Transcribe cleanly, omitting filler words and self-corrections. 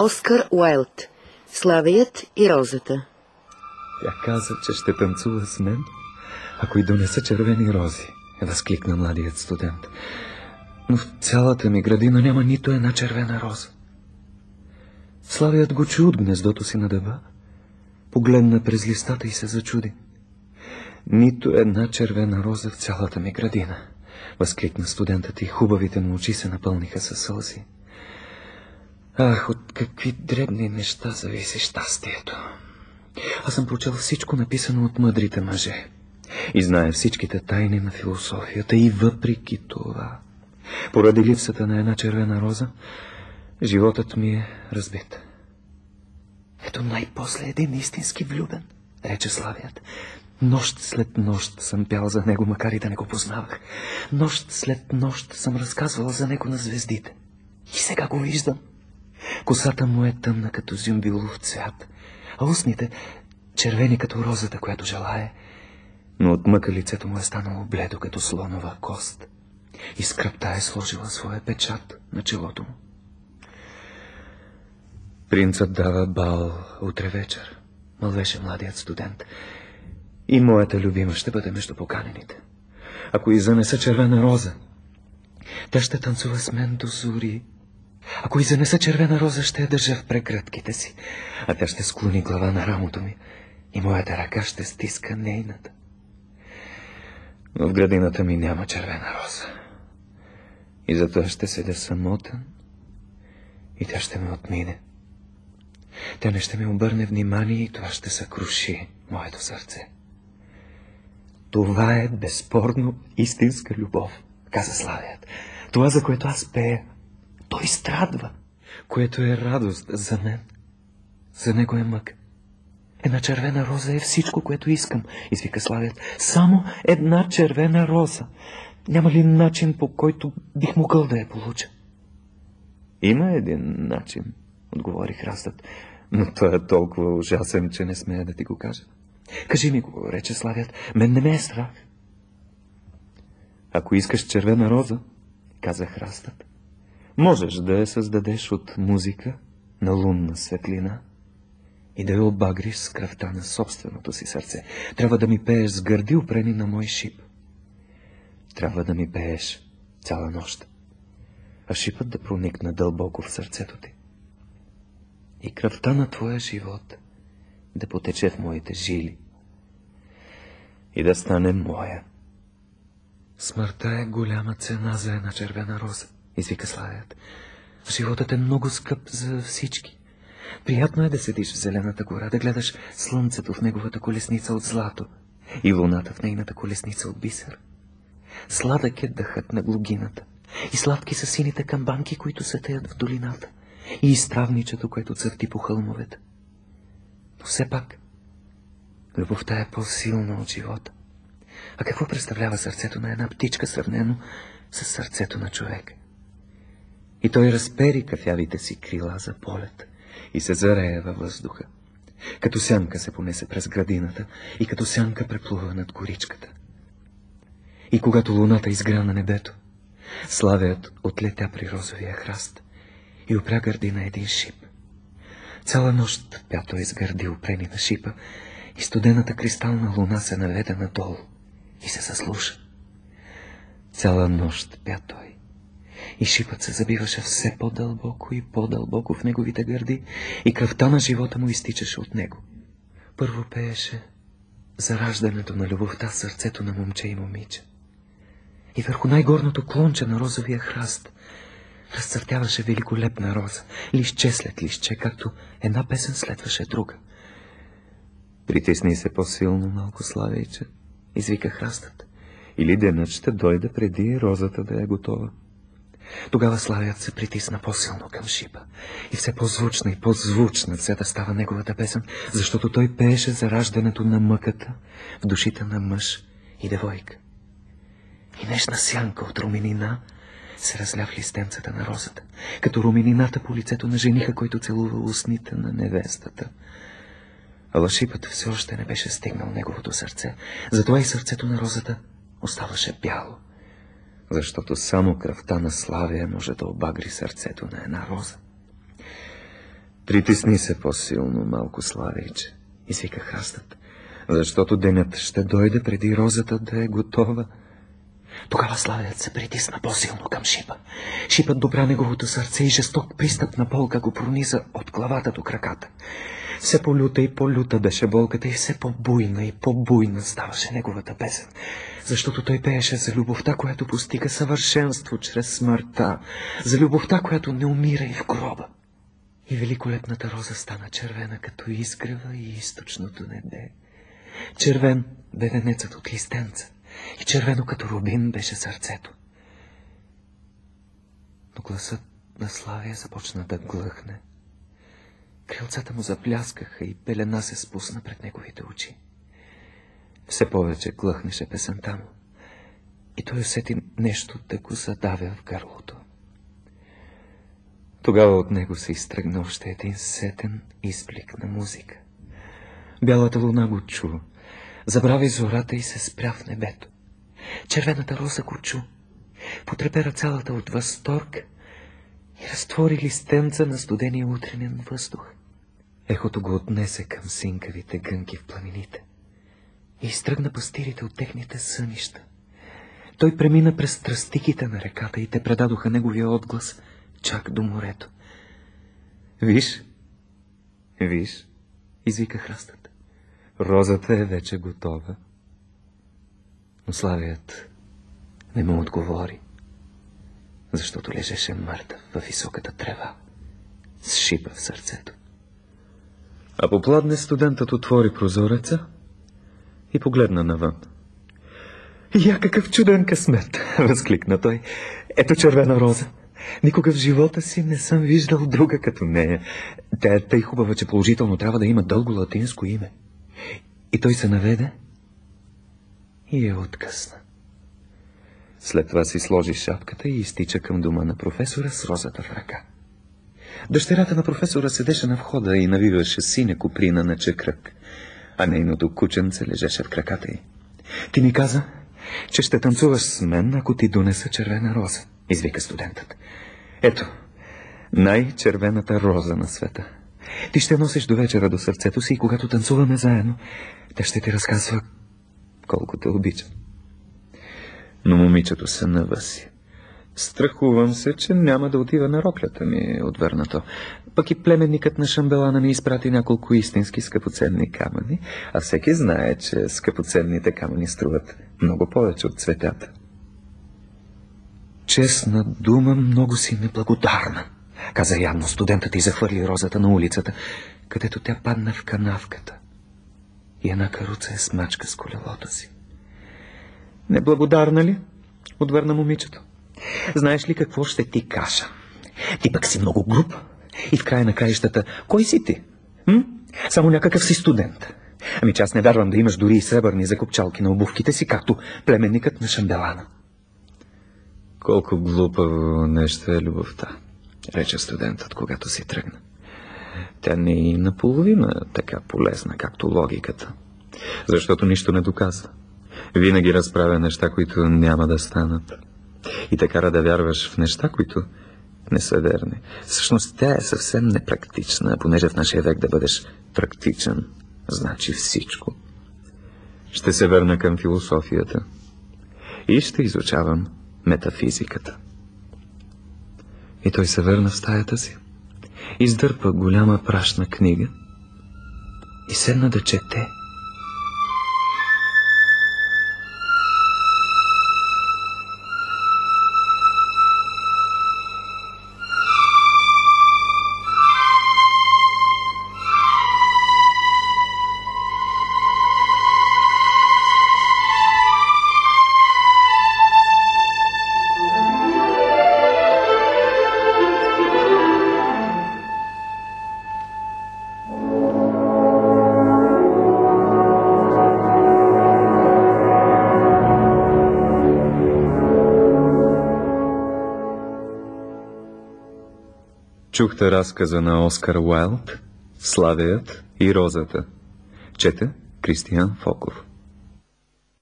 Оскар Уайлд. Славият и розата. Тя каза, че ще танцува с мен, ако й донеса червени рози, възкликна младият студент. Но в цялата ми градина няма нито една червена роза. Славият го чу от гнездото си на дъба, погледна през листата и се зачуди. Нито една червена роза в цялата ми градина, възкликна студентът и хубавите му очи се напълниха със сълзи. Ах, от какви дребни неща зависи щастието. Аз съм прочел всичко написано от мъдрите мъже и знае всичките тайни на философията и въпреки това, поради липсата на една червена роза, животът ми е разбит. Ето най-после един истински влюбен, рече Славият. Нощ след нощ съм пял за него, макар и да не го познавах. Нощ след нощ съм разказвал за него на звездите. И сега го виждам. Косата му е тъмна като зюмбилов цвят, а устните червени като розата, която желае. Но от мъка лицето му е станало бледо като слонова кост и скръбта е сложила своя печат на челото му. Принцът дава бал утре вечер, мълвеше младият студент. И моята любима ще бъде между поканените. Ако й занеса червена роза, тя ще танцува с мен до зори. Ако й занеса червена роза, ще я държа в прегръдките си, а тя ще склони глава на рамото ми и моята ръка ще стиска нейната. Но в градината ми няма червена роза. И затова ще седя самотен и тя ще ме отмине. Тя не ще ми обърне внимание и това ще съкруши моето сърце. Това е безспорно истинска любов, каза Славият. Това, за което аз пея, той страдва, което е радост за мен. За него е мък. Една червена роза е всичко, което искам, извика Славият. Само една червена роза. Няма ли начин, по който бих могъл да я получа? Има един начин, отговори Храстът, но той е толкова ужасен, че не смея да ти го кажа. Кажи ми го, рече Славият, мен не ме е страх. Ако искаш червена роза, каза Храстът, можеш да я създадеш от музика на лунна светлина и да я обагриш с кръвта на собственото си сърце. Трябва да ми пееш с гърди упрени на мой шип. Трябва да ми пееш цяла нощ, а шипът да проникне дълбоко в сърцето ти. И кръвта на твоя живот да потече в моите жили и да стане моя. Смъртта е голяма цена за една червена роза, извика Славият. Животът е много скъп за всички. Приятно е да седиш в зелената гора, да гледаш слънцето в неговата колесница от злато и луната в нейната колесница от бисер. Сладък е дъхът на глугината и сладки са сините камбанки, които се теят в долината, и изтравничето, което цъфти по хълмовете. Но все пак любовта е по-силна от живота. А какво представлява сърцето на една птичка, сравнено с сърцето на човек? И той разпери кафявите си крила за полет и се зарея във въздуха. Като сянка се понесе през градината и като сянка преплува над горичката. И когато луната изгря на небето, Славият отлетя при розовия храст и опря гърди на един шип. Цяла нощ пя той с гърди упрени на шипа и студената кристална луна се наведе надолу и се заслуша. Цяла нощ пя той и шипът се забиваше все по-дълбоко и по-дълбоко в неговите гърди и кръвта на живота му изтичаше от него. Първо пееше за раждането на любовта в сърцето на момче и момиче. И върху най-горното клонче на розовия храст разцъфтяваше великолепна роза, листче след листче, както една песен следваше друга. Притисни се по-силно, малко Славейче, извика Храстът, или денът ще дойде преди розата да е готова. Тогава Славият се притисна по-силно към шипа и все по-звучна и по-звучна взе да става неговата песен, защото той пееше за раждането на мъката в душите на мъж и девойка. И нежна сянка от руменина се разля в листенцата на розата, като руменината по лицето на жениха, който целува устните на невестата. Ала шипът все още не беше стигнал неговото сърце, затова и сърцето на розата оставаше бяло, защото само кръвта на Славия може да обагри сърцето на една роза. Притисни се по-силно, малко Славейче, извика Храстът, защото денят ще дойде преди розата да е готова. Тогава Славеят се притисна по-силно към Шипа. Шипът добра неговото сърце и жесток пристъпна болка го прониза от главата до краката. Все по-люта и по-люта беше болката и все по-буйна и по-буйна ставаше неговата песен, защото той пееше за любовта, която постига съвършенство чрез смъртта, за любовта, която не умира и в гроба. И великолепната роза стана червена като изгрева и източното небе. Червен бе венецът от листенца и червено като рубин беше сърцето. Но гласът на Славия започна да глъхне. Крилцата му запляскаха и пелена се спусна пред неговите очи. Все повече глъхнеше песента му и той усети нещо да го задавя в гърлото. Тогава от него се изтръгна още един сетен изблик на музика. Бялата луна го чу, забрави зората и се спря в небето. Червената роза го чу, потрепера цялата от възторг и разтвори листенца на студения утренен въздух. Ехото го отнесе към синкавите гънки в планините и изтръгна пастирите от техните сънища. Той премина през тръстиките на реката и те предадоха неговия отглас чак до морето. Виж, виж, извика Храстът, розата е вече готова. Но Славият не му отговори, защото лежеше мъртъв във високата трева, с Шипа в сърцето. А попладне студентът отвори прозореца и погледна навън. Я, какъв чуден късмет, възкликна той. Ето червена роза. Никога в живота си не съм виждал друга като нея. Тя е тъй хубава, че положително трябва да има дълго латинско име. И той се наведе и я откъсна. След това си сложи шапката и изтича към дома на професора с розата в ръка. Дъщерята на професора седеше на входа и навиваше синя куприна на чекрък, а нейното кученце лежеше в краката й. Ти ми каза, че ще танцуваш с мен, ако ти донеса червена роза, извика студентът. Ето, най-червената роза на света. Ти ще носиш до вечера до сърцето си и когато танцуваме заедно, тя ще ти разказва колко те обичам. Но момичето се навъси. Страхувам се, че няма да отива на роклята ми, отвърна то. Пък и племенникът на Шамбелана ми изпрати няколко истински скъпоценни камъни, а всеки знае, че скъпоценните камъни струват много повече от цветята. Честна дума, много си неблагодарна, каза явно студентът и захвърли розата на улицата, където тя падна в канавката. И една каруца я смачка с колелото си. Неблагодарна ли? Отвърна момичето. Знаеш ли какво ще ти кажа? Ти пък си много груб. И в края на краищата, кой си ти? Само някакъв си студент. Ами че аз не вярвам да имаш дори и сребърни закопчалки на обувките си, както племенникът на Шамбелана. Колко глупаво нещо е любовта, рече студентът, когато си тръгна. Тя не е и наполовина така полезна, както логиката, защото нищо не доказва. Винаги разправя неща, които няма да станат. И те кара да вярваш в неща, които не са верни. Всъщност тя е съвсем непрактична, понеже в нашия век да бъдеш практичен значи всичко. Ще се върна към философията и ще изучавам метафизиката. И той се върна в стаята си, издърпа голяма прашна книга и седна да чете. Чухте разказа на Оскар Уайлд «Славеят и розата». Чете Кристиян Фоков.